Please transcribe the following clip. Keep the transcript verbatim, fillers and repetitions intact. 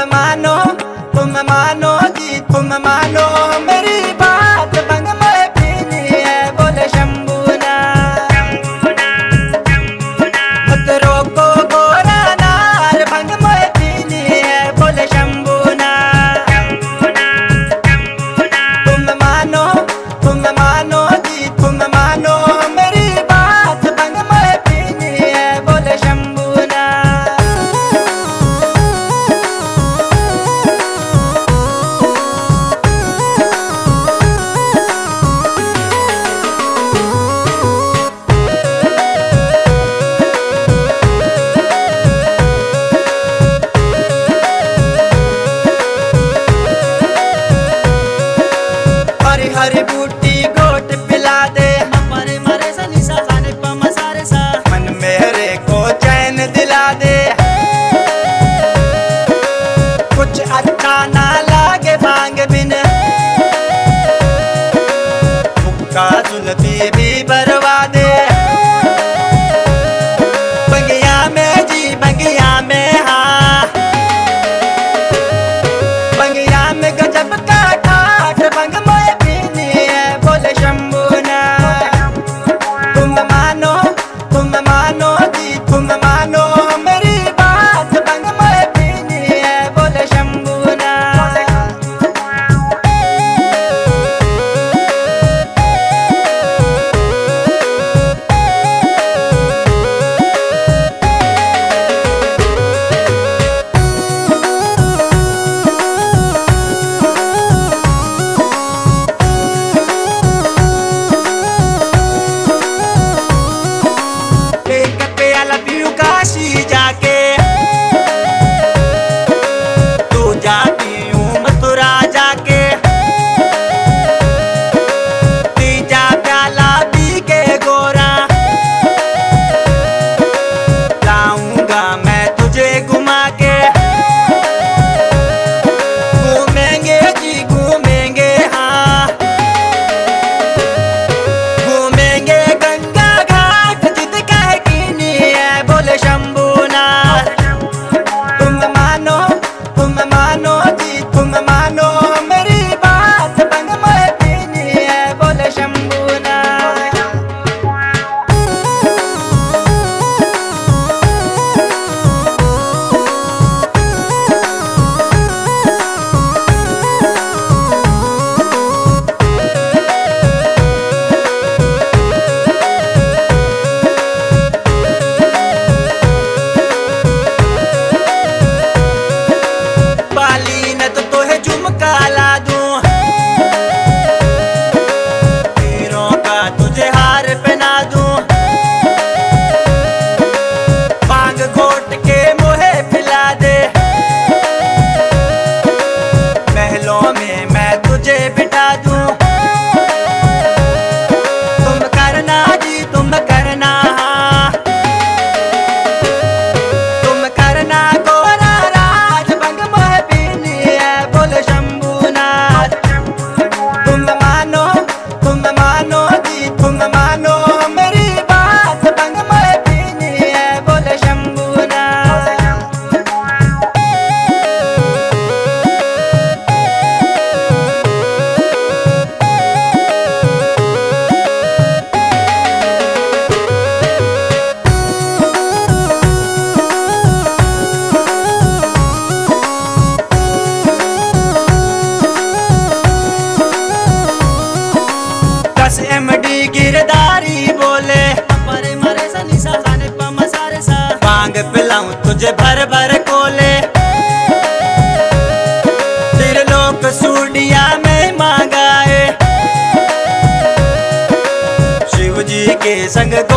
मानो तुम मानो जी तुम मानो मेरी बात भंग में पीनी है बोले शंभूनाथ। मत रोको गोरा नार भंग में पीनी है बोले शंभूनाथ। तुम मानो तुम मानो जी तुम मानो मेरी बात भंग में पीनी है बोले शंभूनाथ। हरी हरी बूटी गोट पिला दे मरे मरे सा निशा साने प मसारे सा मन मेरे को चैन दिला दे। कुछ अच्छा ना लागे भांग बिन मुक्का सुलती भी बरवा दे। बंगिया में जी बंगिया में हाँ बंगिया में गजब का ठाठ भंग में पीनी है बोले शंभूनाथ। तुम मानो तुम मानो जी तुम मानो मेरी बात भंग में पीनी है बोले शंभूनाथ। एक प्याला पीऊ काशी जाके तू जाती हूँ मथुरा जाके। तीजा प्याला पी के गोरा लाऊंगा मैं तुझे घुमा के। घूमेंगे जी घूमेंगे हाँ घूमेंगे गंगा घाट जिद कह कीनी है बोले शंभूनाथ। तुम मानो तुम मानो जी तुम मानो मेरी बात भंग में पीनी है बोले शंभूनाथ। बाली न तो तोहे झुमका ला दूं हीरों का तुझे हार पहना दूं। भांग घोट के मोहे पिला दे महलों में मैं तुझे बिठा दूं। तुम करना जी तुम करना हाँ तुम करना गोरा राज भंग में पीनी है बोले शंभूनाथ। तुम मानो तुम मानो जी तुम मानो मेरी बात भंग में पीनी है बोले शंभूनाथ। दस एमडी गिरदारी बोले मरे मरे सा निशा साने प मसारे सा भांग पिलाऊं तुझे भर भर कोले। त्रिलोक सूडिया में मांगाए शिव जी के संग